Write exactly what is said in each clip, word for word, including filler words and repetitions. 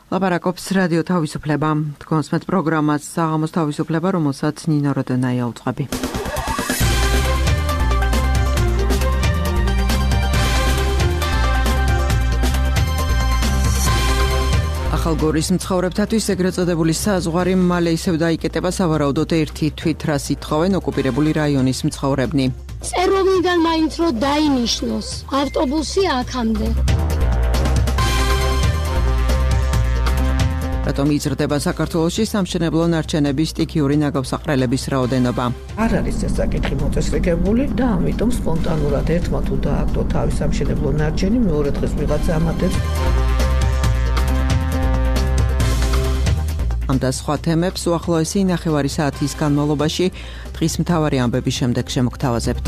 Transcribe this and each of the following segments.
ლაპარაკობს რადიო თავისუფლება. თქვენს მეტ პროგრამას საღამოს თავისუფლება, რომელსაც ნინო როდენაია უძღვები. ახალგორის მცხოვრებთათვის ეგრეთ წოდებული საზღვარი მალე ისევ დაიკეტება, სავარაუდოდ ერთი თვით რას ითხოვენ ოკუპირებული რაიონის მცხოვრებნი. წეროვნიდან მაინც რო დაინიშნოს ავტობუსი აქამდე. რატომ იზრდება საქართველოში სამშენებლო ნარჩენების სტიქიური ნაგავსაყრელების რაოდენობა? არ არის ეს საკითხი მოწესრიგებული და ამიტომ სპონტანურად ერთმა თუ დააგდო თავის სამშენებლო ნარჩენი, მეორე დღეს ვიღაცა ამატებს. ამ და სხვა თემებს უახლოესი ნახევარი საათის განმავლობაში დღის მთავარი ამბების შემდეგ შემოგთავაზებთ.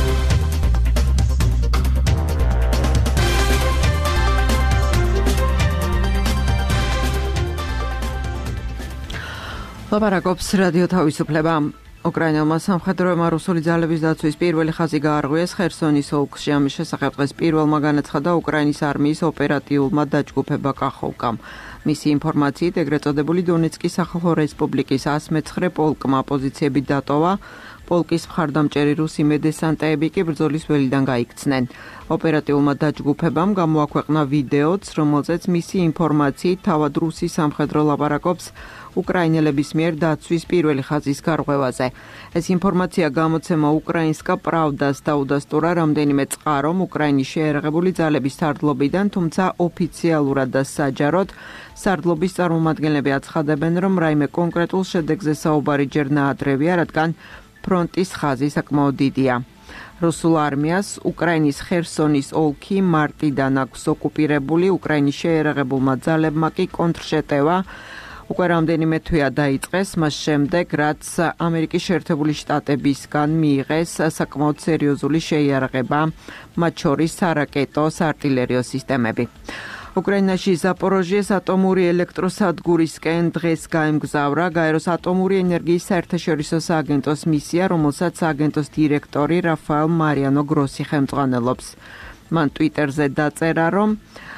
ლაპარაკობს რადიო თავისუფლება. უკრაინელმა სამხედროებმა რუსული ძალების დაცვის პირველი ხაზი გაარღვიეს ხერსონის ოლქში. ამის შესახებ დღეს პირველმა განაცხადა უკრაინის არმიის ოპერატიულმა დაჯგუფება კახოვკამ. მისი ინფორმაციით ეგრეთ წოდებული დონეცკის სახალხო რესპუბლიკის ას მეცხრე პოლკმა პოზიციები დატოვა. პოლკის მხარდამჭერი რუსი მედესანტეები კი ბრძოლის ველიდან გაიქცნენ. ოპერატიულმა დაჯგუფებამ გამოაქვეყნა ვიდეოც, რომელზეც მისი ინფორმაციით თავად რუსი სამხედრო ლაპარაკობს უკრაინელების მიერ დაცვის პირველი ხაზის გარღვევაზე. ეს ინფორმაცია გამოცემა უკრაინსკა პრავდას დაუდასტურა რამდენიმე წყარომ უკრაინის შეერაღებული ძალების სარდლობიდან, თუმცა ოფიციალურად და საჯაროდ სარდლობის წარმომადგენლები აცხადებენ, რომ რაიმე კონკრეტულ შედეგზე საუბარი ჯერ ნაადრევია, რადგან ფრონტის ხაზი საკმაოდ დიდია. რუსულ არმიას უკრაინის ხერსონის ოლქი მარტიდან აქვს ოკუპირებული, უკრაინის შეერაღებულმა ძალებმა კი კონტრშეტევა უკვე რამდენიმე თვეა დაიწყეს, მას შემდეგ, რაც ამერიკის შეერთებული შტატებისგან მიიღეს საკმაოდ სერიოზული შეიარაღება, მათ შორის სარაკეტო, საარტილერიო სისტემები. უკრაინაში ზაპოროჟიეს ატომური ელექტროსადგურისკენ დღეს გაემგზავრა გაეროს ატომური ენერგიის საერთაშორისო სააგენტოს მისია, რომელსაც სააგენტოს დირექტორი რაფაელ მარიანო გროსი ხელმძღვანელობს. მან ტვიტერზე დაწერა, რომ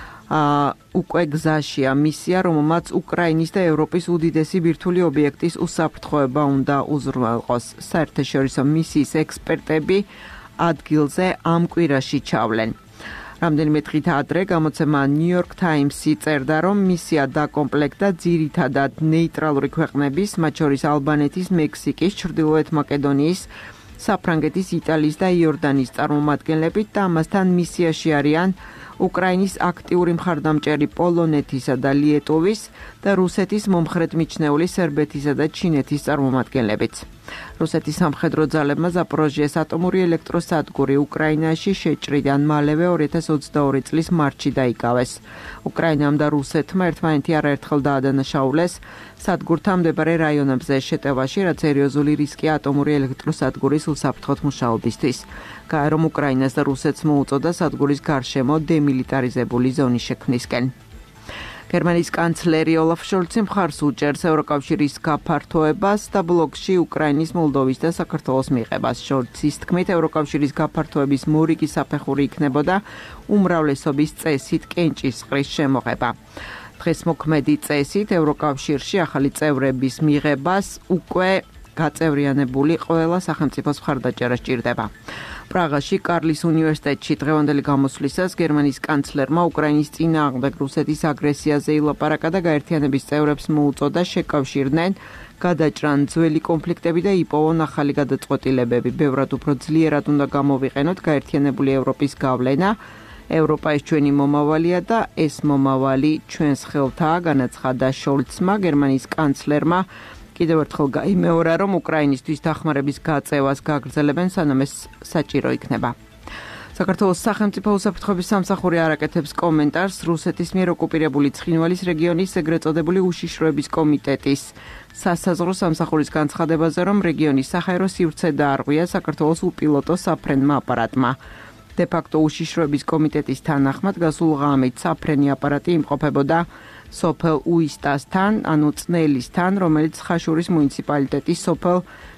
Uh, უკვე გზაშია მისია, რომელმაც უკრაინის და ევროპის უდიდესი ბირთვული ობიექტის უსაფრთხოება უნდა უზრუნველყოს. საერთაშორისო მისიის ექსპერტები ადგილზე ამ კვირაში ჩავლენ. რამდენიმე დღით ადრე გამოცემა New York Times-ი წერდა, რომ მისია დაკომპლექტდა ძირითადად ნეიტრალური ქვეყნების, მათ შორის ალბანეთის, მექსიკის, ჩრდილოეთ მაკედონიის, საფრანგეთის, იტალიის და იორდანიის წარმომადგენლებით და ამასთან მისიაში არიან უკრაინის აქტიური მხარდამჭერი პოლონეთისა და ლიეტუვის და რუსეთის მომხრედ მიჩნეული სერბეთისა და ჩინეთის წარმომადგენლებიც. რუსეთის სამხედრო ძალებმა ზაპოროჟიეს ატომური ელექტროსადგური უკრაინაში შეჭრიდან მალევე ორი ათას ოცდაორი წლის მარტში დაიკავეს. უკრაინამ და რუსეთმა ერთმანეთი არაერთხელ დაადანაშაულეს სადგურთან მდებარე რაიონებზე შეტევაში, რაც სერიოზული რისკია ატომური ელექტროსადგურის უსაფრთხოდ მუშაობისთვის. გაერომ უკრაინას და რუსეთს მოუწოდა სადგურის გარშემო დემილიტარიზებული ზონის შექმნისკენ. გერმანიის კანცლერი ოლაფ შოლცი მხარს უჭერს ევროკავშირის გაფართოებას და ბლოკში უკრაინის, მოლდოვის და საქართველოს მიღებას. შოლცის თქმით, ევროკავშირის გაფართოების მორიგი საფეხური იქნებოდა უმრავლესობის წესით კენჭისყრის შემოღება. დღეს მოქმედი წესით ევროკავშირში ახალი წევრების მიღებას უკვე გაწევრიანებული ყველა სახელმწიფოს მხარდაჭერა სჭირდება. პრაღაში კარლის უნივერსიტეტში დღევანდელი გამოსვლისას გერმანიის კანცლერმა უკრაინის წინააღმდეგ რუსეთის აგრესიაზე ილაპარაკა და გაერთიანების წევრებს მოუწოდა შეკავშირდნენ, გადაჭრან ძველი კონფლიქტები და იპოვონ ახალი გადაწყვეტილებები. ბევრად უფრო ძლიერად უნდა გამოვიყენოთ გაერთიანებული ევროპის გავლენა. ევროპა ეს ჩვენი მომავალია და ეს მომავალი ჩვენს ხელთაა, განაცხადა შოლცმა. გერმანიის კანცლერმა კიდევ ერთხელ გაიმეორა, რომ უკრაინისთვის დახმარების გაწევას გაგრძელებენ, სანამ ეს საჭირო იქნება. საქართველოს სახელმწიფო უსაფრთხოების სამსახური არ აკეთებს კომენტარს რუსეთის მიერ ოკუპირებული ცხინვალის რეგიონის ეგრეთ წოდებული უშიშროების კომიტეტის სასაზღვრო სამსახურის განცხადებაზე, რომ რეგიონის საჰაერო სივრცე დაარღვია საქართველოს უპილოტო საფრენმა აპარატმა. დე-ფაქტო უშიშროების კომიტეტის თანახმად გასულ ღამით საფრენი აპარატი იმყოფებოდა სოფელ უისტასთან, ანუ წნელისთან, რომელიც ხაშურის მუნიციპალიტეტის სოფელ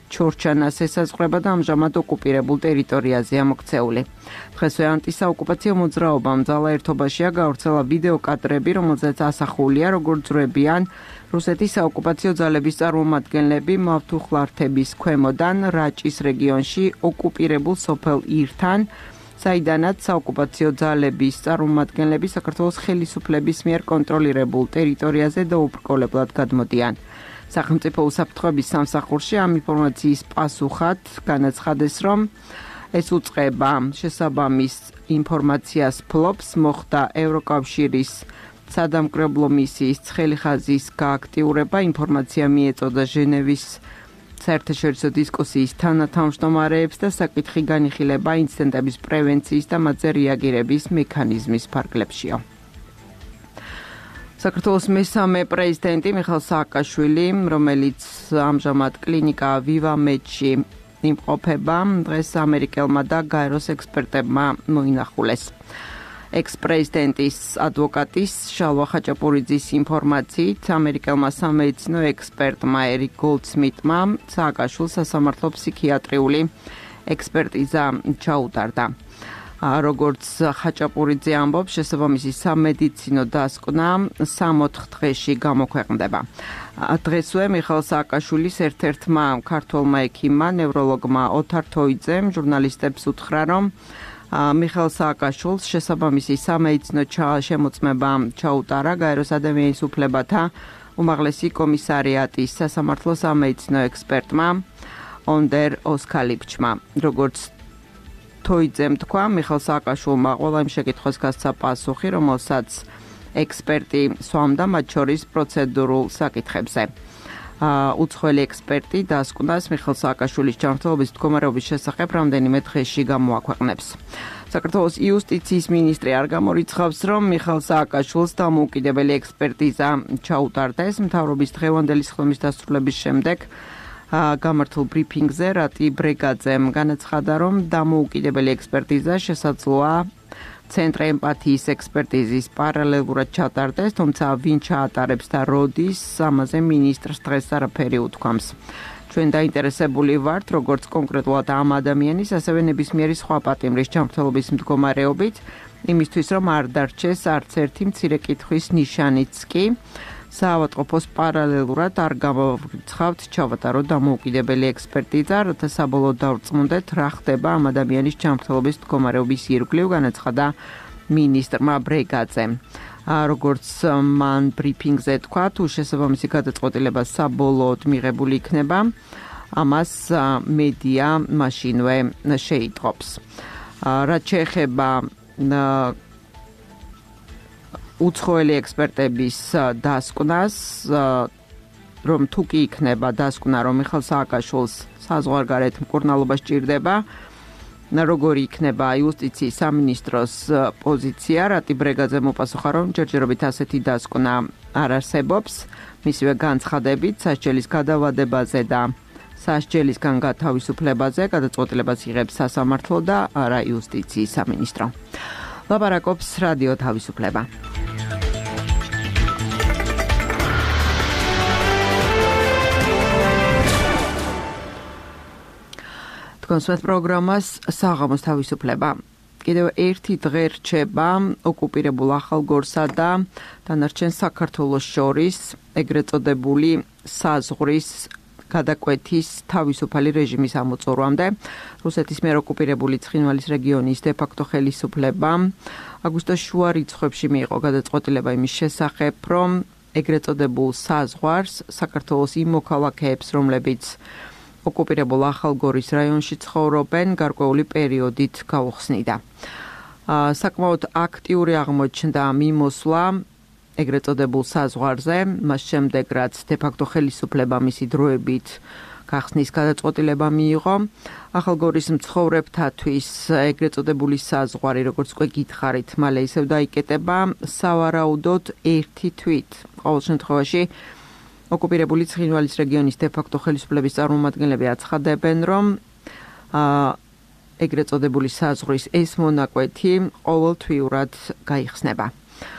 ჩორჩანას ესაზღვრება და ამჟამად ოკუპირებულ ტერიტორიაზეა მოქცეული. დღესვე ანტისაოკუპაციო მოძრაობამ ძალა ერთობაშია გავრცელა ვიდეო კადრები, რომელზეც ასახულია, როგორც ძრებიან რუსეთის საოკუპაციო ძალების წარმომადგენლები მავთუხლართების ქვემოდან რაჭის რეგიონში ოკუპირებულ სოფელ ირთან, საიდანაც საოკუპაციო ძალების წარმომადგენლები საქართველოს ხელისუფლების მიერ კონტროლირებულ ტერიტორიაზე დაუბრკოლებლად გადმოდიან. სახელმწიფო უსაფრთხოების სამსახურში ამ ინფორმაციის პასუხად განაცხადეს, რომ ეს უწყება შესაბამის ინფორმაციას ფლობს, მოხდა ევროკავშირის სადამკვირვებლო მისიის ცხელი ხაზის გააქტიურება, ინფორმაცია მიეწოდა ჟენევის საერთაშორისო დისკუსიის თანათავმჯდომარეებს და საკითხი განიხილება ინციდენტების პრევენციის და მათზე რეაგირების მექანიზმის ფარგლებშია. საქართველოს მესამე პრეზიდენტი მიხეილ სააკაშვილი, რომელიც ამჟამად კლინიკა ვივამედში იმყოფება, დღეს ამერიკელმა და გაეროს ექსპერტებმა მოინახულეს. ექს-პრეზიდენტის ადვოკატის შალვა ხაჭაპურიძის ინფორმაციით, ამერიკელმა სამედიცინო ექსპერტმა ერიკ გოლდსმიტმა სააკაშვილს სასამართლო ფსიქიატრიული ექსპერტიზა ჩაუტარდა. როგორც ხაჭაპურიძე ამბობს, შესაბამისი სამედიცინო დასკვნა სამოთხ დღეში გამოქვეყნდება. დღესვე მიხეილ სააკაშვილის ერთ-ერთმა ქართველმა ექიმმა, ნევროლოგმა ოთარ თოიძემ ჟურნალისტებს უთხრა, რომ მიხეილ სააკაშვილს შესაბამისი სამედიცინო შემოწმება ჩაუტარა გაეროს ადამიანის უფლებათა უმაღლესი კომისარიატის სასამართლო სამედიცინო ექსპერტმა ონდერ ოსკალიფჩმა. როგორც თოიძემ თქვა, მიხეილ სააკაშვილმა ყველა იმ შეკითხვას გასცა პასუხი, რომელსაც ექსპერტი სვამდა, მათ შორის პროცედურულ საკითხებზე. უცხოელი ექსპერტი დასკვნას მიხეილ სააკაშვილის ჯანმრთელობის მდგომარეობის შესახებ რამდენიმე დღეში გამოაქვეყნებს. საქართველოს იუსტიციის მინისტრი არ გამორიცხავს, რომ მიხეილ სააკაშვილს დამოუკიდებელი ექსპერტიზა ჩაუტარდეს. მთავრობის დღევანდელი სხდომის დასრულების შემდეგ გამართულ ბრიფინგზე რატი ბრეგაძემ განაცხადა, რომ დამოუკიდებელი ექსპერტიზა შესაძლოა ცენტრ ემპათიის ექსპერტიზის პარალელურად ჩატარდეს, თუმცა ვინ ჩაატარებს და როდის, ამაზე მინისტრს დღეს არაფერი უთქვამს. ჩვენ დაინტერესებული ვართ, როგორც კონკრეტულად ამ ადამიანის, ასევე ნებისმიერი სხვა პატიმრის ჯანმრთელობის მდგომარეობით, იმისთვის, რომ არ დარჩეს არც ერთი მცირე კითხვის ნიშანიც კი, საავადმყოფოს პარალელურად არ გამოვრიცხავთ ჩავატარო დამოუკიდებელი ექსპერტიზა, რათა საბოლოოდ დავრწმუნდეთ, რა ხდება ამ ადამიანის ჯანმრთელობის მდგომარეობის ირგვლივ, განაცხადა მინისტრმა ბრეგაძემ. როგორც მან ბრიფინგზე თქვა, თუ შესაბამისი გადაწყვეტილება საბოლოოდ მიღებული იქნება, ამას მედია მაშინვე შეიტყობს. რაც შეეხება უცხოელი ექსპერტების დასკვნას, რომ თუ კი იქნება დასკვნა, რომ მიხეილ სააკაშვილს საზღვარგარეთ მკურნალობა სჭირდება, როგორი იქნება იუსტიციის სამინისტროს პოზიცია, რატი ბრეგაძემ უპასუხა, რომ ჯერჯერობით ასეთი დასკვნა არ არსებობს, მისივე განცხადებით სასჯელის გადავადებაზე და სასჯელისგან გათავისუფლებაზე გადაწყვეტილებას იღებს სასამართლო და არა იუსტიციის სამინისტრო. ლაპარაკობს რადიო თავისუფლება. კონსვეთ პროგრამას საღამოს თავისუფლება. კიდევ ერთი დღე რჩება ოკუპირებულ ახალგორსა და დანარჩენ საქართველოს შორის ეგრეთ წოდებული საზღვრის გადაკვეთის თავისუფალი რეჟიმის ამოწურვამდე. რუსეთის მიერ ოკუპირებული ცხინვალის რეგიონის დე-ფაქტო ხელისუფლება აგვისტოს შუა რიცხვებში მიიღო გადაწყვეტილება იმის შესახებ, რომ ეგრეთ წოდებულ საზღვარს საქართველოს იმ მოქალაქეებს, რომლებიც ოკუპირებულ ახალგორის რაიონში ცხოვრობენ, გარკვეული პერიოდით გაუხსნიდა. საკმაოდ აქტიური აღმოჩნდა მიმოსვლა ეგრეთ წოდებულ საზღვარზე, მას შემდეგ რაც დე-ფაქტო ხელისუფლება მისი დროებით გახსნის გადაწყვეტილება მიიღო. ახალგორის მცხოვრებთათვის ეგრეთ წოდებული საზღვარი, როგორც უკვე გითხარით, მალე ისევ დაიკეტება სავარაუდოდ ერთი თვით. ყოველ შემთხვევაში ოკუპირებული ცხინვალის რეგიონის დე-ფაქტო ხელისუფლების წარმომადგენლები აცხადებენ, რომ ეგრეთ წოდებული საზღვრის ეს მონაკვეთი ყოველთვიურად გაიხსნება.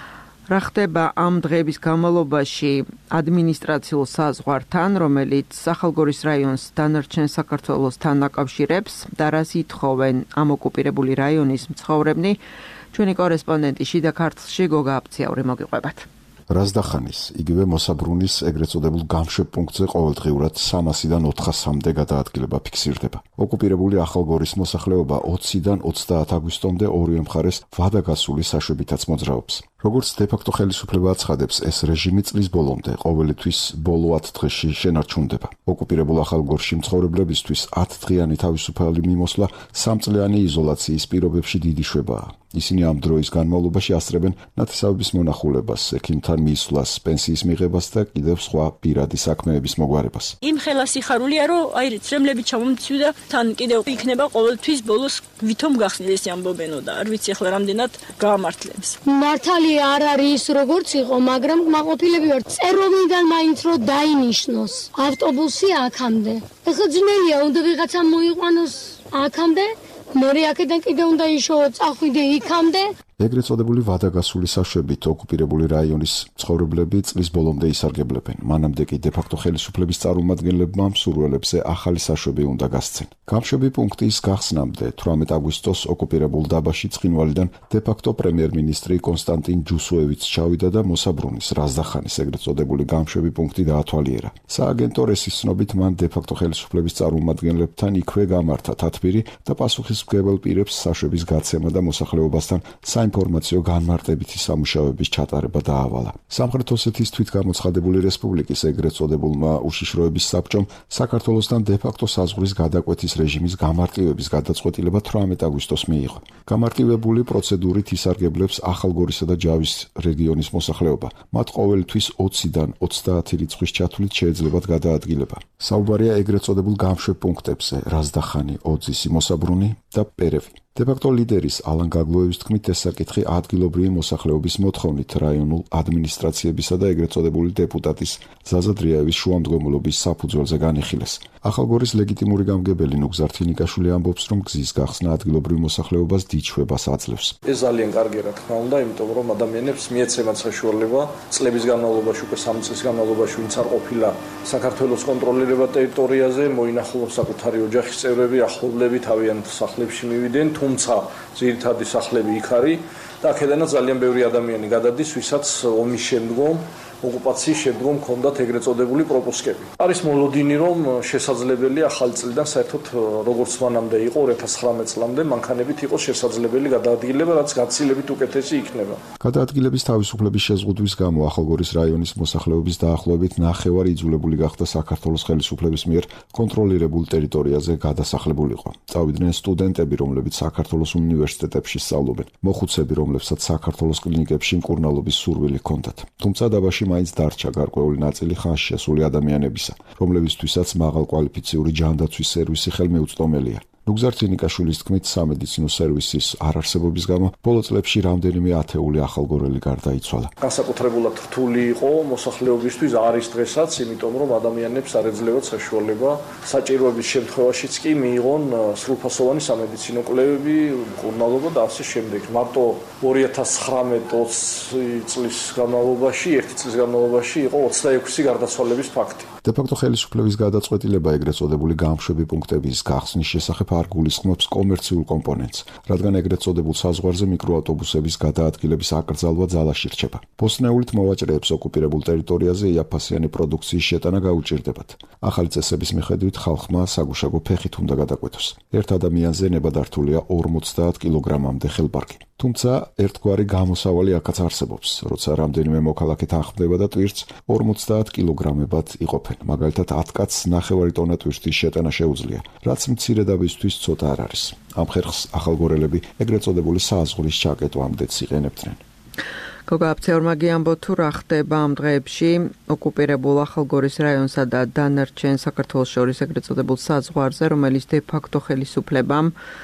რა ხდება ამ დღეების განმავლობაში ადმინისტრაციულ საზღვართან, რომელიც ახალგორის რაიონს დანარჩენ საქართველოსთან აკავშირებს და რას ითხოვენ ამ ოკუპირებული რაიონის მცხოვრებნი, ჩვენი კორესპონდენტი შიდა ქართლში გოგა აფციაური მოგიყვებათ. რაზდახანის, იგივე მოსაბრუნის ეგრეთ წოდებულ გამშვებ პუნქტზე ყოველდღიურად სამასიდან ოთხასამდე გადაადგილება ფიქსირდება. ოკუპირებული ახალგორის მოსახლეობა ოციდან ოცდაათ აგვისტომდე ორივე მხარეს ვადაგასული საშვებითაც მოძრაობს. როგორც დე-ფაქტო ხელისუფლება აცხადებს, ეს რეჟიმი წლის ბოლომდე ყოველი თვის ბოლო ათ დღეში შენარჩუნდება. ოკუპირებულ ახალგორში მცხოვრებლებისთვის ათდღიანი თავისუფალი მიმოსვლა სამწლიანი იზოლაციის პირობებში დიდი შვებაა. ისინი ამ დროის განმავლობაში ასწრებენ ნათესავების მონახულებას, ექიმთან მისვლას, პენსიის მიღებას და კიდევ სხვა პირადი საქმეების მოგვარებას. იმ ხელა სიხარულია, რომ აი რემლები ჩამომცვი და თან კიდევ იქნება ყოველთვის ბოლოს ვითომ გახსნილ ეს ამბობენო და არ ვიცი ახლა რამდენად გაამართლებს. მართალი არ არის როგორც იყო, მაგრამ მაყოფილები ვარ. წეროვნიდან მაინც რომ დაინიშნოს ავტობუსი აქამდე. ეხლა ძნელია, უნდა ვიღაცა მოიყვანოს აქამდე. მერე აქედან კიდე უნდა იშოვო წახვიდე იქამდე. ეგრეთ წოდებული ვადაგასული საშვებით ოკუპირებული რაიონის მცხოვრებლები წლის ბოლომდე ისარგებლებენ. მანამდე კი დე-ფაქტო ხელისუფლების წარმომადგენლებმა მსურველებზე ახალი საშვები უნდა გასცენ. გამშვები პუნქტის გახსნამდე თვრამეტ აგვისტოს ოკუპირებულ დაბაში ცხინვალიდან დე-ფაქტო პრემიერ-მინისტრი კონსტანტინ ჯუსუევიც ჩავიდა და მოსაბრუნის რაზდახანის ეგრეთ წოდებული გამშვები პუნქტი დაათვალიერა. სააგენტო რესის ცნობით მან დე-ფაქტო ხელისუფლების წარმომადგენლებთან იქვე გამართა თათბირი და პასუხისმგებელ პირებს საშვების გაცემა და მოსახლეობასთან საინფორმაციო განმარტებითი სამუშაოების ჩატარება დაავალა. სამხრეთ ოსეთის თვითგამოცხადებული რესპუბლიკის ეგრეთ წოდებულმა უშიშროების საბჭომ საქართველოსთან დე-ფაქტო საზღვრის გადაკვეთის რეჟიმის გამარტივების გადაწყვეტილება თვრამეტ აგვისტოს მიიღო. გამარტივებული პროცედურით ისარგებლებს ახალგორისა და ჯავის რეგიონის მოსახლეობა. მათ ყოველთვის ოციდან ოცდაათი რიცხვის ჩათვლით შეეძლებათ გადაადგილება. საუბარია ეგრეთ წოდებულ გამშვებ პუნქტებზე: რაზდახანი, ოძისი, მოსაბრუნი და პერევი. დე-ფაქტო ლიდერის ალან გაგლუევის თქმით, ეს საკითხი ადგილობრივი მოსახლეობის მოთხოვნით რაიონულ ადმინისტრაციებისა და ეგრეთ წოდებული დეპუტატის ზაზა დრიაევის შუამდგომლობის საფუძველზე განიხილეს. ახალგორის ლეგიტიმური გამგებელი ნუგზარ თინიკაშვილი ამბობს, რომ გზის გახსნა ადგილობრივ მოსახლეობას დიდ შვებას აძლევს. ეს ძალიან კარგი რა თქმა უნდა, იმიტომ რომ ადამიანებს მიეცემათ საშუალება წლების განმავლობაში, უკვე სამი წლის განმავლობაში, ვინც არ ყოფილა საქართველოს კონტროლირება ტერიტორიაზე, მოინახულოს საკუთარი ოჯახის წევრები, ახლობლები თავიანთ სახლებში მივიდნენ, თუმცა ძირითადი სახლები იქ არის და აქედანაც ძალიან ბევრი ადამიანი გადადის, ვისაც ომის შემდგომ ოკუპაციის შემდგომ ჰქონდათ ეგრეთ წოდებული პროპუსკები. არის მოლოდინი, რომ შესაძლებელი ახალი წლიდან საერთოდ როგორც მანამდე იყო ორი ათას ცხრამეტ წლამდე მანქანებით იყოს შესაძლებელი გადაადგილება, რაც გაცილებით უკეთესი იქნება. გადაადგილების თავისუფლების შეზღუდვის გამო ახალგორის რაიონის მოსახლეობის დაახლოებით ნახევარი იძულებული გახდა საქართველოს ხელისუფლების მიერ კონტროლირებულ ტერიტორიაზე გადასახლებულიყო. წავიდნენ სტუდენტები, რომლებიც საქართველოს უნივერსიტეტებში სწავლობენ, მოხუცები, რომლებსაც საქართველოს კლინიკებში მკურნალობის სურვილი ჰქონდათ. თუმცა დაბაში მაინც დარჩა გარკვეული ნაწილი ხანში შესული ადამიანებისა, რომლებისთვისაც მაღალკვალიფიციური ჯანდაცვის სერვისი ხელმეუწვდომელია. ნუგზარ თინიკაშვილის თქმით, სამედიცინო სერვისის არარსებობის გამო ბოლო წლებში რამდენიმე ათეული ახალგორელი გარდაიცვალა. განსაკუთრებულად რთული იყო მოსახლეობისთვის არის დღესაც, იმიტომ რომ ადამიანებს არ ეძლებათ საშუალება საჭიროების შემთხვევაშიც კი მიიღონ სრულფასოვანი სამედიცინო კვლევები, მკურნალობა და ასე შემდეგ. მარტო ორი ათას ცხრამეტ ოცი წლის განმავლობაში, ერთი წლის განმავლობაში იყო ოცდაექვსი გარდაცვალების ფაქტი. დე-ფაქტო ხელისუფლების გადაწყვეტილება ეგრეთ წოდებული გამშვები პუნქტების გახსნის შესახებ არ გულისხმობს კომერციულ კომპონენტს, რადგან ეგრეთ წოდებულ საზღვარზე მიკროავტობუსების გადაადგილების აკრძალვა ძალაში რჩება. ბოსტნეულით მოვაჭრეებს ოკუპირებულ ტერიტორიაზე იაფფასიანი პროდუქციის შეტანა გაუჭირდებათ. ახალი წესების მიხედვით ხალხმა საგუშაგო ფეხით უნდა გადაკვეთოს. ერთ ადამიანზე ნებადართულია ორმოცდაათ კილოგრამამდე ხელბარგი. თუმცა ერთგვარი გამოსავალი აქაც არსებობს, როცა რამდენიმე მოქალაქე თანხმდება და ტვირთს ორმოცდაათ კილოგრამებად იყოფენ. მაგალითად ათ კაცს ნახევარი ტონა ტვირთის შეტანა შეუძლია, რაც მცირე დაბისთვის ცოტა არ არის. ამ ხერხს ახალგორელები ეგრეთ წოდებული საზღვრის ჩაკეტვამდეც იყენებდნენ. გოგა აფციაურმა გიამბო, თუ რა ხდება ამ დღეებში ოკუპირებულ ახალგორის რაიონსა და დანარჩენ საქართველოს შორის ეგრეთ წოდებულ საზღვარზე, რომელიც დე-ფაქტო ხელისუფლებამ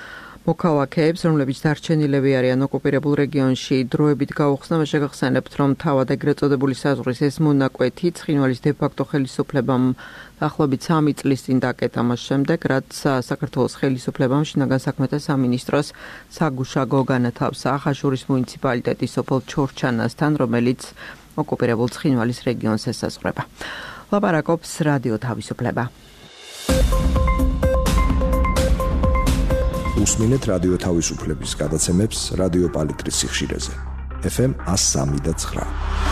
მოქალაქეებს, რომლებიც დარჩენილები არიან ოკუპირებულ რეგიონში, დროებით გაუხსნა, შეგახსენებთ, რომ თავად ეგრეთ წოდებული საზღვრის ეს მონაკვეთი ცხინვალის დე-ფაქტო ხელისუფლებამ დაახლოებით სამი წლის წინ დაკეტა მას შემდეგ, რაც საქართველოს ხელისუფლებამ შინაგან საქმეთა სამინისტროს საგუშაგო განათავსა ხაშურის მუნიციპალიტეტის სოფელ ჩორჩანასთან, რომელიც ოკუპირებულ ცხინვალის რეგიონს ესაზღვრება. ლაპარაკობს რადიო თავისუფლება. უსმინეთ რადიო თავისუფლების გადაცემებს რადიო პალიტრის სიხშირეზე. ეფ ემ one oh three point nine.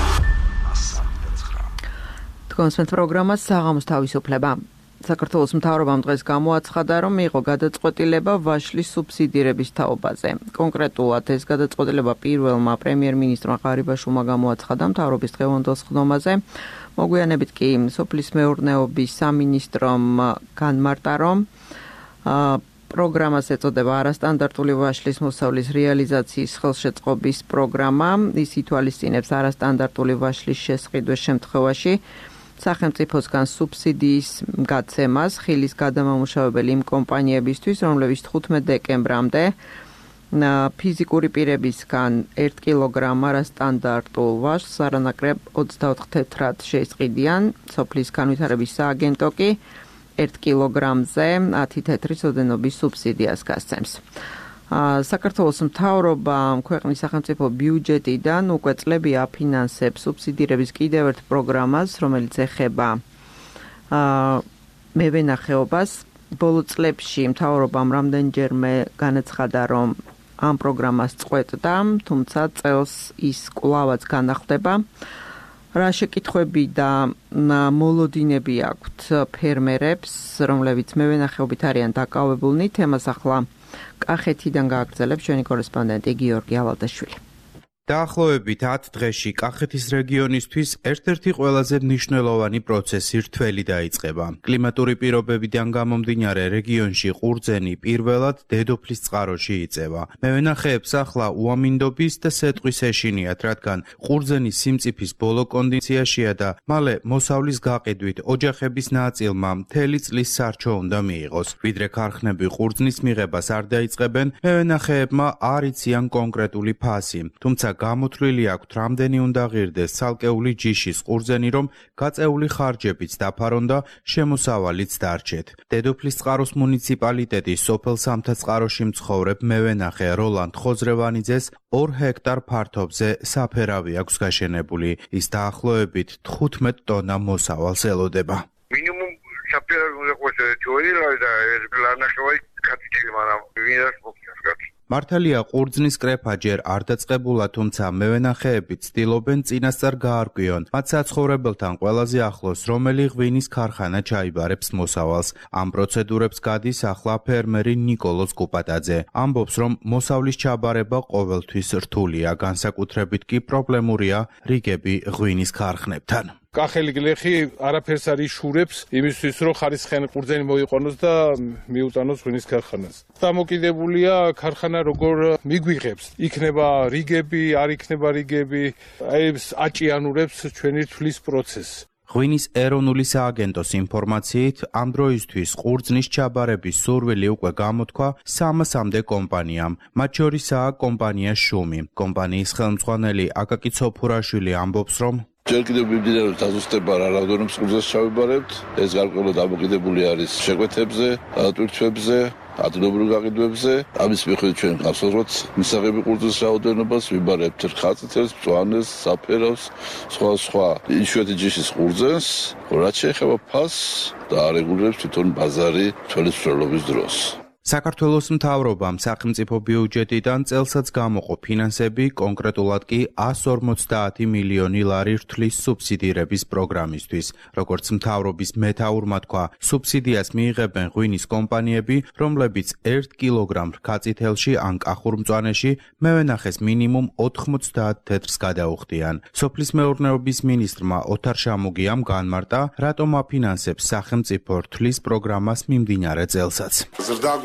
თქვენს პროგრამას საღამოს თავისუფლება. საქართველოს მთავრობამ დღეს გამოაცხადა, რომ მიიღო გადაწყვეტილება ვაშლის სუბსიდირების თაობაზე. კონკრეტულად ეს გადაწყვეტილება პირველმა პრემიერ-მინისტრმა ღარიბაშვილმა გამოაცხადა მთავრობის დღევანდელ სხდომაზე. მოგვიანებით კი სოფლის მეურნეობის სამინისტრომ განმარტა, რომ პროგრამას ეწოდება არასტანდარტული ვაშლის მოსავლის რეალიზაციის ხელშეწყობის პროგრამა. ის ითვალისწინებს არასტანდარტული ვაშლის შესყიდვის შემთხვევაში სახელმწიფოსგან სუბსიდიის გაცემას ხილის გადამამუშავებელი იმ კომპანიებისთვის, რომლებიც თხუთმეტ დეკემბრამდე ფიზიკური პირებისგან ერთ კილოგრამ არასტანდარტულ ვაშლს არანაკლებ ოცდაოთხ თეთრად შეისყიდიან. სოფლის განვითარების სააგენტო კი ერთ კილოგრამზე ათი თეთრის ოდენობის სუბსიდიას გასცემს. საქართველოს მთავრობა ქვეყნის სახელმწიფო ბიუჯეტიდან უკვე წლები აფინანსებს სუბსიდირების კიდევ ერთ პროგრამას, რომელიც ეხება მევენახეობას. ბოლო წლებში მთავრობამ რამდენჯერმე განაცხადა, რომ ამ პროგრამას წყვეტდა, თუმცა წელს ის კვლავაც განახლდება. რა შეკითხვები და მოლოდინები აქვთ ფერმერებს, რომლებიც მევენახეობით არიან დაკავებულნი, თემას ახლა კახეთიდან გააგრძელებს ჩვენი კორესპონდენტი გიორგი ალადაშვილი. დაახლოებით ათ დღეში კახეთის რეგიონისთვის ერთ-ერთი ყველაზე მნიშვნელოვანი პროცესი რთველი დაიწყება. კლიმატური პირობებიდან გამომდინარე რეგიონში ყურძენი პირველად დედოფლის წყაროში იწევა. მევენახეებს ახლა უამინდობის და სეტყვის ეშინიათ, რადგან ყურძენის სიმწიფის ბოლო კონდიციაშია და მალე მოსავლის გაყიდვით ოჯახების ნაწილმა მთელი წლის სარჩო უნდა მიიღოს. ვიდრე ქარხნები ყურძნის მიღებას არ დაიწყებენ, მევენახეებმა არ იციან კონკრეტული ფასი, თუმცა გამოთვლილი აქვთ, რამდენი უნდა ღირდეს ცალკეული ჯიშის ყურძენი, რომ გაწეული ხარჯებიც დაფარონ და შემოსავალიც დარჩეთ. დედოფლის წყაროს მუნიციპალიტეტის სოფელ სამთაწყაროში მცხოვრებ მევენახე როლანდ ხოზრევანიძეს ორ ჰექტარ ფართობზე საფერავი აქვს გაშენებული. ის დაახლოებით თხუთმეტ ტონა მოსავალს ელოდება. მინიმუმ საფერავი უნდა იყოს ჯოილა და ლანახევარი კაცი, მაგრამ ვინას მოგიახსენებთ. მართალია ყურძნის კრეფა ჯერ არ დაწყებულა, თუმცა მევენახეები ცდილობენ წინასწარ გაარკვიონ მათ საცხოვრებელთან ყველაზე ახლოს რომელი ღვინის ქარხანა ჩაიბარებს მოსავალს. ამ პროცედურებს გადის ახლა ფერმერი ნიკოლოზ კუპატაძე. ამბობს, რომ მოსავლის ჩაბარება ყოველთვის რთულია, განსაკუთრებით კი პრობლემურია რიგები ღვინის ქარხნებთან. კახელი გლეხი არაფერს არ იშურებს იმისთვის, რომ ხარისხიანი ყურძენი მოიყონოს და მიუტანოს ღვინის ქარხანას. დამოკიდებულია ქარხანა როგორ მიგვიღებს. იქნება რიგები, არ იქნება რიგები, ეს აჭიანურებს ჩვენი თვლის პროცესს. ღვინის ეროვნული სააგენტოს ინფორმაციით, ამ დროისთვის ყურძნის ჩაბარების სურვილი უკვე გამოთქვა სამასამდე კომპანიამ, მათ შორისაა კომპანია შუმი. კომპანიის ხელმძღვანელი აკაკი ცოფურაშვილი ამბობს, რომ ჯერ კიდევ მიმდინარეობს დაზუსტება რა რაოდენობის ყურძენს ჩავიბარებთ. ეს გარკვეულად დამოკიდებული არის შეკვეთებზე, ტვირთვებზე, ადგილობრივ გაყიდვებზე. ამის მიხედვით ჩვენ გასაუბროთ მისაღები ყურძნის რაოდენობას, ვიბარებთ ხაწითელს, მწვანეს, საფერავს, სხვა სხვა იშვიათი ჯიშის ყურძენს, რაც შეეხება ფასს და არეგულირებს თვითონ ბაზარი თვალის მსვლელობის დროს. საქართველოს მთავრობამ სახელმწიფო ბიუჯეტიდან წელსაც გამოყო ფინანსები, კონკრეტულად კი εκατს ორმოცდაათი მილიონი ლარი რთვლის სუბსიდირების პროგრამისთვის. როგორც მთავრობის მეთაურმა თქვა, სუბსიდიას მიიღებენ ღვინის კომპანიები, რომლებიც ერთ კილოგრამ რქაწითელში ან კახურ მწვანეში მევენახეს მინიმუმ ოთხმოცდაათ თეთრს გადაუხდიან. სოფლის მეურნეობის მინისტრმა ოთარ შამუგიამ განმარტა, რატომ აფინანსებს სახელმწიფო რთვლის პროგრამას მიმდინარე წელსაც.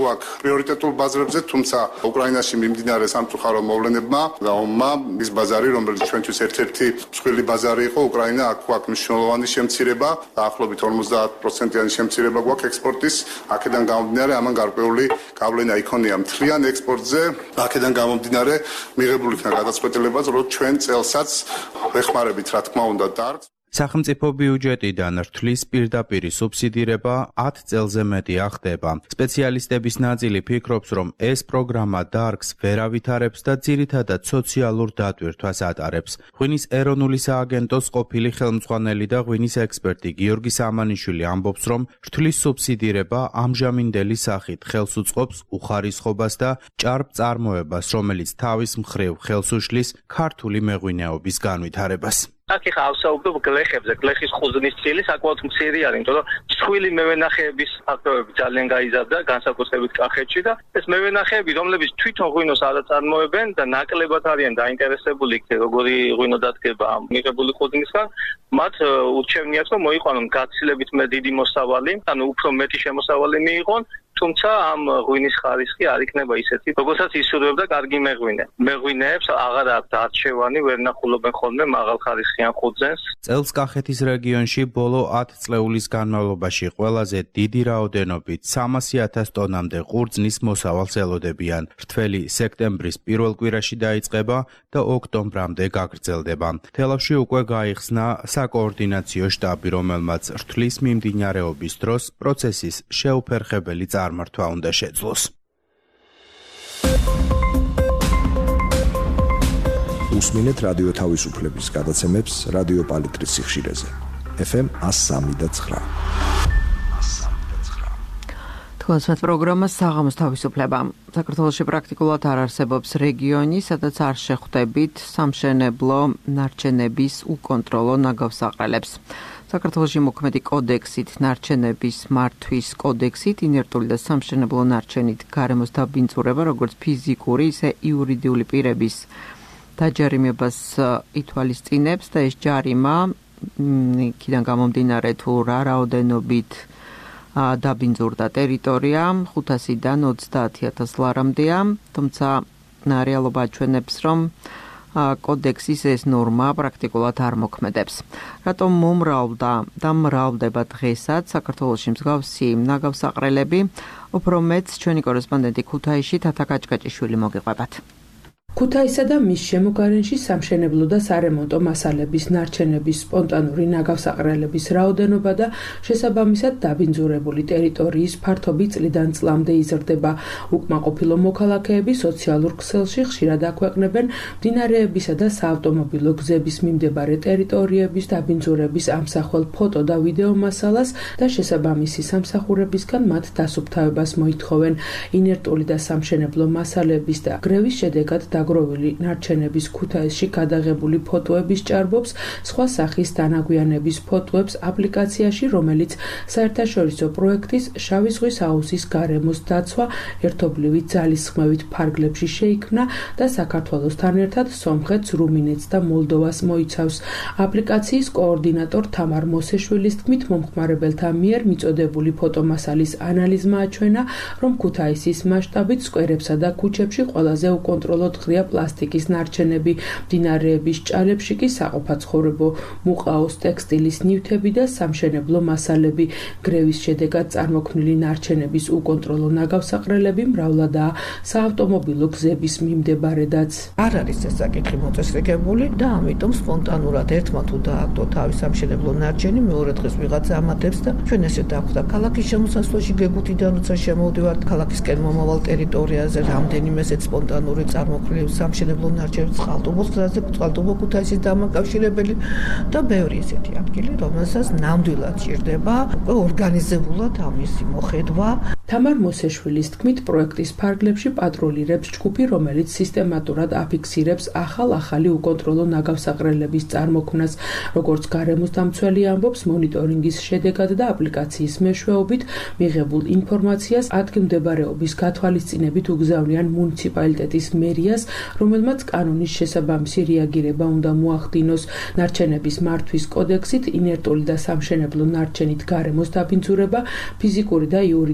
გვაქვს პრიორიტეტულ ბაზრებზე, თუმცა უკრაინაში მიმდინარე სამწუხარო მოვლენებმა და ომმა ის ბაზარი, რომელიც ჩვენთვის ერთ-ერთი მსხვილი ბაზარი იყო, უკრაინა აქ გვაქვს მნიშვნელოვანი შემცირება, დაახლოებით ორმოცდაათ პროცენტიანი შემცირება გვაქვს ექსპორტის, აქედან გამომდინარე ამან გარკვეული გავლენა იქონია მთლიან ექსპორტზე, აქედან გამომდინარე მიღებული იქნა გადაწყვეტილება, რომ ჩვენ წელსაც ვეხმარებით რა თქმა უნდა დარგს. სახელმწიფო ბიუჯეტიდან რთვლის პირდაპირი სუბსიდირება ათ წელზე მეტი ახდება. სპეციალისტების ნაწილი ფიქრობს, რომ ეს პროგრამა დარგს ვერ ავითარებს და ძირითადად სოციალურ დატვირთვას ატარებს. ღვინის ეროვნული სააგენტოს ყოფილი ხელმძღვანელი და ღვინის ექსპერტი გიორგი სამანიშვილი ამბობს, რომ რთვლის სუბსიდირება ამჟამინდელი სახით ხელს უწყობს უხარისხობას და ჭარბ წარმოებას, რომელიც თავის მხრივ ხელს უშლის ქართული მეღვინეობის განვითარებას. აქ ხა ავსაუბრობ გლეხებზე, გლეხის ხუზნის წილი საკმაოდ მცირე არის, იმიტომ რომ მსხვილი მევენახეების ფაქტორები ძალიან გაიზარდა, განსაკუთრებით კახეთში და ეს მევენახეები, რომლებიც თვითონ ღვინოს არ აწარმოებენ და ნაკლებად არიან დაინტერესებული იქ როგორი ღვინო დადგება ამ მიღებული ხუზნისგან, მათ ურჩევნიათ რომ მოიყვანონ გაცილებით მე დიდი მოსავალი, ანუ უფრო მეტი შემოსავალი მიიღონ. თუმცა ამ ღვინის ხარისხი არ იქნება ისეთი, როგორცაც ისურვებდა კარგი მეღვინე. მეღვინეებს აღარ აქვთ არჩევანი, ვერ ნახულობენ ხოლმე მაღალ ხარისხიან ხურძენს. წელს კახეთის რეგიონში ბოლო ათ წლეულის განმავლობაში ყველაზე დიდი რაოდენობით სამასი ათას ტონამდე ყურძნის მოსავალს ელოდებიან. რთველი სექტემბრის პირველ კვირაში დაიწყება და ოქტომბრამდე გაგრძელდება. თელავში უკვე გაიხსნა საკოორდინაციო შტაბი, რომელმაც რთვლის მიმდინარეობის დროს პროცესის შეუფერხებელი წარმართვა უნდა შეძლოს. უსმინეთ რადიო თავისუფლების გადაცემებს რადიო პალიტრის სიხშირეზე. ეფ ემ εκατო სამი და ცხრა. თქვენს პროგრამას საღამოს თავისუფლება. საქართველოში პრაქტიკულად არ არსებობს რეგიონი, სადაც არ შეხვდებით სამშენებლო ნარჩენების უკონტროლო ნაგავსაყრელებს. საქართველოში მოქმედი კოდექსით, ნარჩენების მართვის კოდექსით, ინერტული და სამშენებლო ნარჩენით გარემოს დაბინძურება, როგორც ფიზიკური, ისე იურიდიული პირების დაჯარიმებას ითვალისწინებს და ეს ჯარიმა იქიდან გამომდინარე თუ რა რაოდენობით დაბინძურდა ტერიტორია ხუთასიდან ოცდაათი ათას ლარამდეა, თუმცა რეალობა აჩვენებს, რომ კოდექსის ეს ნორმა პრაქტიკულად არ მოქმედებს. რატომ მომრავლდა და მრავლდება დღესაც საქართველოში მსგავსი ნაგავსაყრელები? უფრო მეტს ჩვენი კორესპონდენტი ქუთაისში თათა კაჭკაჭიშვილი მოგიყვებათ. ქუთაისსა და მის შემოგარენში სამშენებლო და სარემონტო მასალების ნარჩენების სპონტანური ნაგავსაყრელების რაოდენობა და შესაბამისად დაბინძურებული ტერიტორიის ფართობი წლიდან წლამდე იზრდება. უკმაყოფილო მოქალაქეები სოციალურ ქსელში ხშირად აქვეყნებენ მდინარეებისა და საავტომობილო გზების მიმდებარე ტერიტორიების დაბინძურების ამსახველ ფოტო და ვიდეო მასალას და შესაბამისი სამსახურებისგან მათ დასუფთავებას მოითხოვენ. ინერტული და სამშენებლო მასალების და გრევის შედეგად დაგროვილი ნარჩენების ქუთაისში გადაღებული ფოტოების ჭარბობს სხვა სახის დანაგვიანების ფოტოებს აპლიკაციაში, რომელიც საერთაშორისო პროექტის შავი ზღვის აუზის გარემოს დაცვა ერთობლივი ძალისხმევით ფარგლებში შეიქმნა და საქართველოსთან ერთად სომხეთს, რუმინეთს და მოლდოვას მოიცავს. აპლიკაციის კოორდინატორ თამარ მოსეშვილის თქმით, მომხმარებელთა მიერ მიწოდებული ფოტომასალის ანალიზმა აჩვენა, რომ ქუთაისის მასშტაბით სკვერებსა და ქუჩებში ყველაზე უკონტროლოდ ღრია პლასტიკის ნარჩენები, მდინარეების ჭალებში კი საყოფაცხოვრებო მუყაოს ტექსტილის ნივთები და სამშენებლო მასალები. გრევის შედეგად წარმოქმნილი ნარჩენების უკონტროლო ნაგავსაყრელები მრავლადაა საავტომობილო გზების მიმდებარედაც. არ არის ეს საკითხი მოწესრიგებული და ამიტომ სპონტანურად ერთმა თუ დააგდო თავის სამშენებლო ნარჩენი, მეორე დღეს ვიღაცა ამატებს და ჩვენ ესე დავხვდა ქალაქის შემოსასვლელში გეგუთიდან როცა შემოვდივართ ქალაქისკენ მომავალ ტერიტორიაზე რამდენიმე ესეთ სპონტანური წარმოქმნილი სამშენებლო ნარჩენების წყალტუბოს გზაზე, წყალტუბო ქუთაისის დამაკავშირებელი და ბევრი ესეთი ადგილი, რომელსაც ნამდვილად ჭირდება უკვე ორგანიზებულად ამისი მოხედვა. თამარ მოსეშვილის თქმით, პროექტის ფარგლებში პატრულირებს ჯგუფი, რომელიც სისტემატურად აფიქსირებს ახალ-ახალი უკონტროლო ნაგავსაყრელების წარმოქმნას. როგორც გარემოს დამცველი ამბობს, მონიტორინგის შედეგად და აპლიკაციის მეშვეობით მიღებულ ინფორმაციას ადგილმდებარეობის გათვალისწინებით უგზავნიან მუნიციპალიტეტის მერიას, რომელმაც კანონის შესაბამისი რეაგირება უნდა მოახდინოს. ნარჩენების მართვის კოდექსით ინერტული და სამშენებლო ნარჩენით გარემოს დაბინძურება ფიზიკური და იურიდიული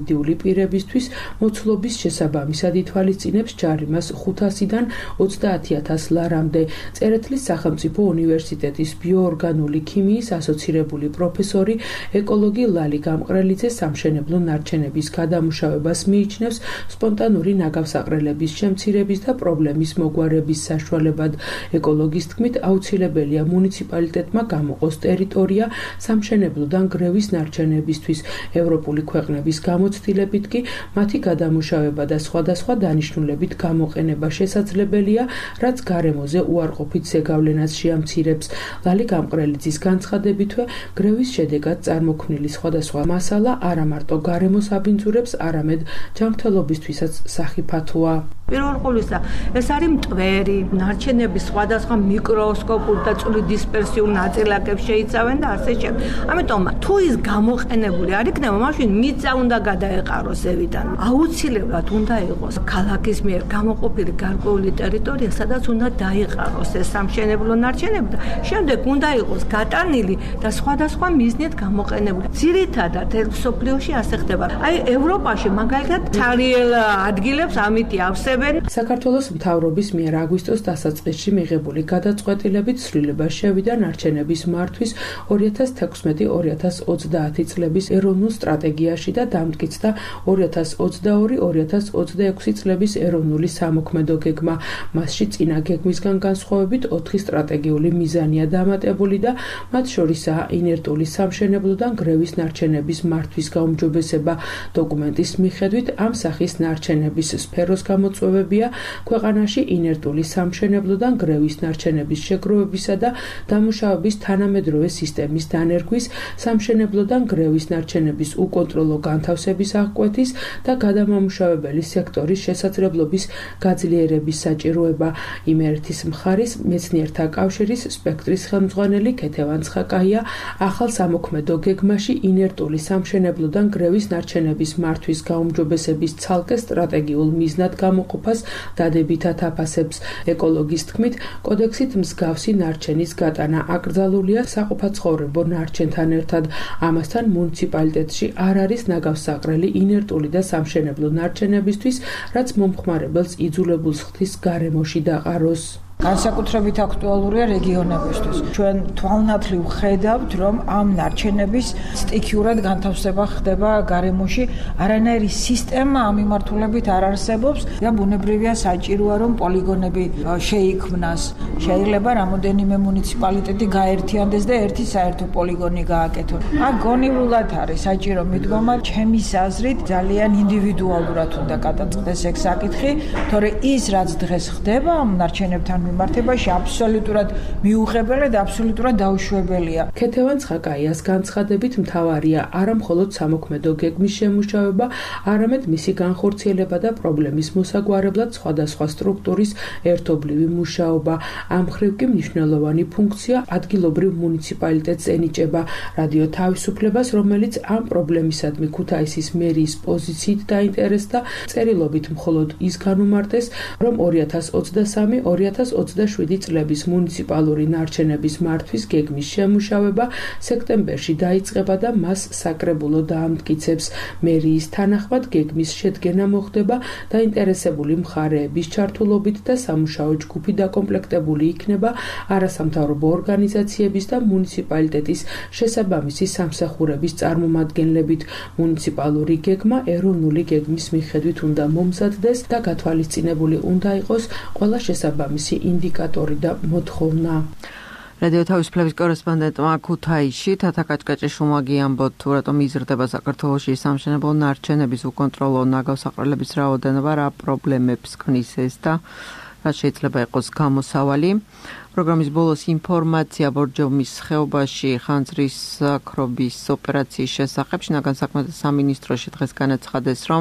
პირებისთვის მოცლობის შესაბამისად ითვალისწინებს ჯარიმას ხუთასიდან ოცდაათი ათას ლარამდე. წერეთლის სახელმწიფო უნივერსიტეტის ბიოორგანული ქიმიის ასოცირებული პროფესორი ეკოლოგი ლალი გამყრელიძე სამშენებლო ნარჩენების გადამუშავებას მიიჩნევს სპონტანური ნაგავსაყრელების შემცირების და პრობლემის მოგვარების საშუალებად. ეკოლოგის თქმით, აუცილებელია მუნიციპალიტეტმა გამოყოს ტერიტორია სამშენებლოდან გრევის ნარჩენებისთვის. ევროპული ქვეყნების გამოცდილებით კი მათი გადამუშავება და სხვადასხვა დანიშნულებით გამოყენება შესაძლებელია, რაც გარემოზე უარყოფით ზეგავლენას შეამცირებს. ლალი გამყრელიძის განცხადებითვე, გრევის შედეგად წარმოქმნილი სხვადასხვა მასალა არა მარტო გარემოს აბინძურებს, არამედ ჯანმრთელობისთვისაც სახიფათოა. პირველ ყოვლისა, ეს არის მტვერი, ნარჩენების სხვადასხვა მიკროსკოპულ და წვრილი დისპერსიულ ნაწილაკებს შეიცავენ და ასე შემდეგ. ამიტომ თუ ის გამოყენებული არ იქნება, მაშინ მიწა უნდა გადაეყაროს ზევიდან. აუცილებლად უნდა იყოს ქალაქის მიერ გამოყოფილი გარკვეული ტერიტორია, სადაც უნდა დაიყაროს ეს სამშენებლო ნარჩენები და შემდეგ უნდა იყოს გატანილი და სხვადასხვა მიზნით გამოყენებული. ძირითადად მსოფლიოში ასე ხდება. აი ევროპაში მაგალითად ცარიელ ადგილებს ამითი ავსებენ. საქართველოს მთავრობის მიერ აგვისტოს დასაწყისში მიღებული გადაწყვეტილებით ცვლილება შევიდა ნარჩენების მართვის ორი ათას თექვსმეტი ორი ათას ოცდაათი წლების ეროვნულ სტრატეგიაში და დამტკიცდა ორი ათას ოცდაორი ორი ათას ოცდაექვსი წლების ეროვნული სამოქმედო გეგმა. მასში წინა გეგმისგან განსხვავებით ოთხი სტრატეგიული მიზანია დამატებული და მათ შორისაა ინერტული სამშენებლოდან გრევის ნარჩენების მართვის გაუმჯობესება. დოკუმენტის მიხედვით ამ სახის ნარჩენების სფეროს გამოწვევებია ქვეყანაში ინერტული სამშენებლოდან გრევის ნარჩენების შეგროვებისა და დამუშავების თანამედროვე სისტემის დანერგვის, სამშენებლოდან გრევის ნარჩენების უკონტროლო განთავსების აღკვეთის და გადამამუშავებელი სექტორის შესაძლებლობის გაძლიერების საჭიროება. იმერეთის მხარის მეცნიერთა კავშირის სპექტრის ხელმძღვანელი ქეთევან ცხაკაია ახალ სამოქმედო გეგმაში ინერტული სამშენებლოდან გრევის ნარჩენების მართვის გაუმჯობესების ცალკე სტრატეგიულ მიზნად გამოყოფას დადებითად აფასებს. ეკოლოგის თქმით, კოდექსით მსგავსი ნარჩენის გატანა აკრძალულია საყოფაცხოვრებო ნარჩენთან ერთად. ამასთან მუნიციპალიტეტში არ არის ნაგავსაყრელი ინერტული და სამშენებლო ნარჩენებისთვის, რაც მომხმარებელს იძულებულს ხდის გარემოში დაყაროს. განსაკუთრებით აქტუალურია რეგიონებისთვის. ჩვენ თვალნათლივ ვხედავთ, რომ ამ ნარჩენების სტიქიურად განთავსება ხდება გარემოში, არანაირი სისტემა ამ მიმართულებით არ არსებობს და ბუნებრივია საჭიროა, რომ პოლიგონები შეიქმნას. შეიძლება რამოდენიმე მუნიციპალიტეტი გაერთიანდეს და ერთი საერთო პოლიგონი გააკეთონ. აქ გონივრულად არის საჭირო მიდგომა, ჩემის აზრით ძალიან ინდივიდუალურად უნდა გადაწყდეს ეგ საკითხი, თორე ის რაც დღეს ხდება ამ ნარჩენებთან მიმართებაში აბსოლუტურად მიუღებელი და აბსოლუტურად დაუშვებელია. ქეთევან ცხაკაიას განცხადებით მთავარია არა მხოლოდ სამოქმედო გეგმის შემუშავება, არამედ მისი განხორციელება და პრობლემის მოსაგვარებლად სხვადასხვა სტრუქტურის ერთობლივი მუშაობა. ამ მხრივ კი მნიშვნელოვანი ფუნქცია ადგილობრივ მუნიციპალიტეტს ენიჭება. რადიო თავისუფლებას, რომელიც ამ პრობლემისადმი ქუთაისის მერიის პოზიციით დაინტერესდა, წერილობით მხოლოდ ის განუმარტეს, რომ ორი ათას ოცდასამი ორი ათას ოცდაშვიდი წლების მუნიციპალური ნარჩენების მართვის გეგმის შემუშავება სექტემბერში დაიწყება და მას საკრებულო დაამტკიცებს. მერიის თანახმად გეგმის შედგენა მოხდება დაინტერესებული მხარეების ჩართულობით და სამუშაო ჯგუფი დაკომპლექტებული იქნება არასამთავრობო ორგანიზაციების და მუნიციპალიტეტის შესაბამისი სამსახურების წარმომადგენლებით. მუნიციპალური გეგმა ეროვნული გეგმის მიხედვით უნდა მომზადდეს და გათვალისწინებული უნდა იყოს ყველა შესაბამისი ინდიკატორი და მოთხოვნა. რადიო თავისუფლების კორესპონდენტმა ქუთაისში თათა კაჭკაჭიშვილმა ამბობ თუ რატომ იზრდება საქართველოში სამშენებლო ნარჩენების უკონტროლო ნაგავსაყრელების რაოდენობა, რა პრობლემებს ქმნის ეს და რა შეიძლება იყოს გამოსავალი. პროგრამის ბოლოს ინფორმაცია ბორჯომის ხეობაში ხანძრის ქრობის ოპერაციის შესახებ. შინაგან საქმეთა სამინისტროში დღეს განაცხადეს, რომ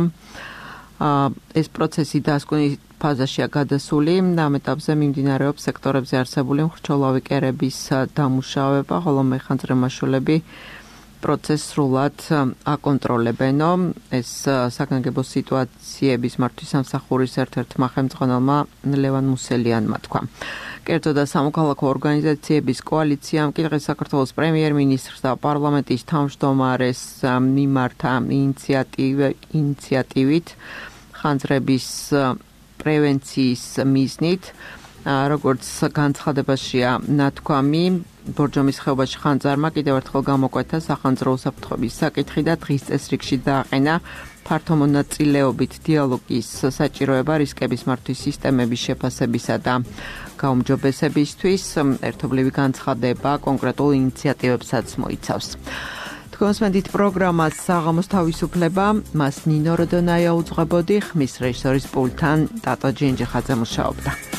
ეს პროცესი დასკვნის ფაზაშია გადასული და ამ ეტაპზე მიმდინარეობს სექტორებზე არსებული მხრჩოლავი კერების დამუშავება, ხოლო მეხანძრემაშულები პროცესს სრულად აკონტროლებენო. ეს საგანგებო სიტუაციების მართვის სამსახურის ერთ-ერთმა ხელმძღვანელმა ლევან მუსელიანმა თქვა. კერძო და სამოქალაქო ორგანიზაციების კოალიციამ კი დღეს საქართველოს პრემიერ-მინისტრს და პარლამენტის თავმჯდომარეს მიმართა ინიციატივით ხანძრების პრევენციის მიზნით, როგორც განცხადებაშია ნათქვამი, ბორჯომის ხეობაში ხანძარმა კიდევ ერთხელ გამოკვეთა სახანძრო უსაფრთხოების საკითხი და დღის წესრიგში დააყენა ფართო მონაწილეობით დიალოგის საჭიროება რისკების მართვის სისტემების შეფასებისა და გაუმჯობესებისთვის. ერთობლივი განცხადება კონკრეტულ ინიციატივებსაც მოიცავს. თქვენსმენდით პროგრამას საღამოს თავისუფლება, მას ნინო როდონაია უძღვებოდი, ხმის რეჟისორის პულტთან ტატო ჯინჯიხაძე მუშაობდა.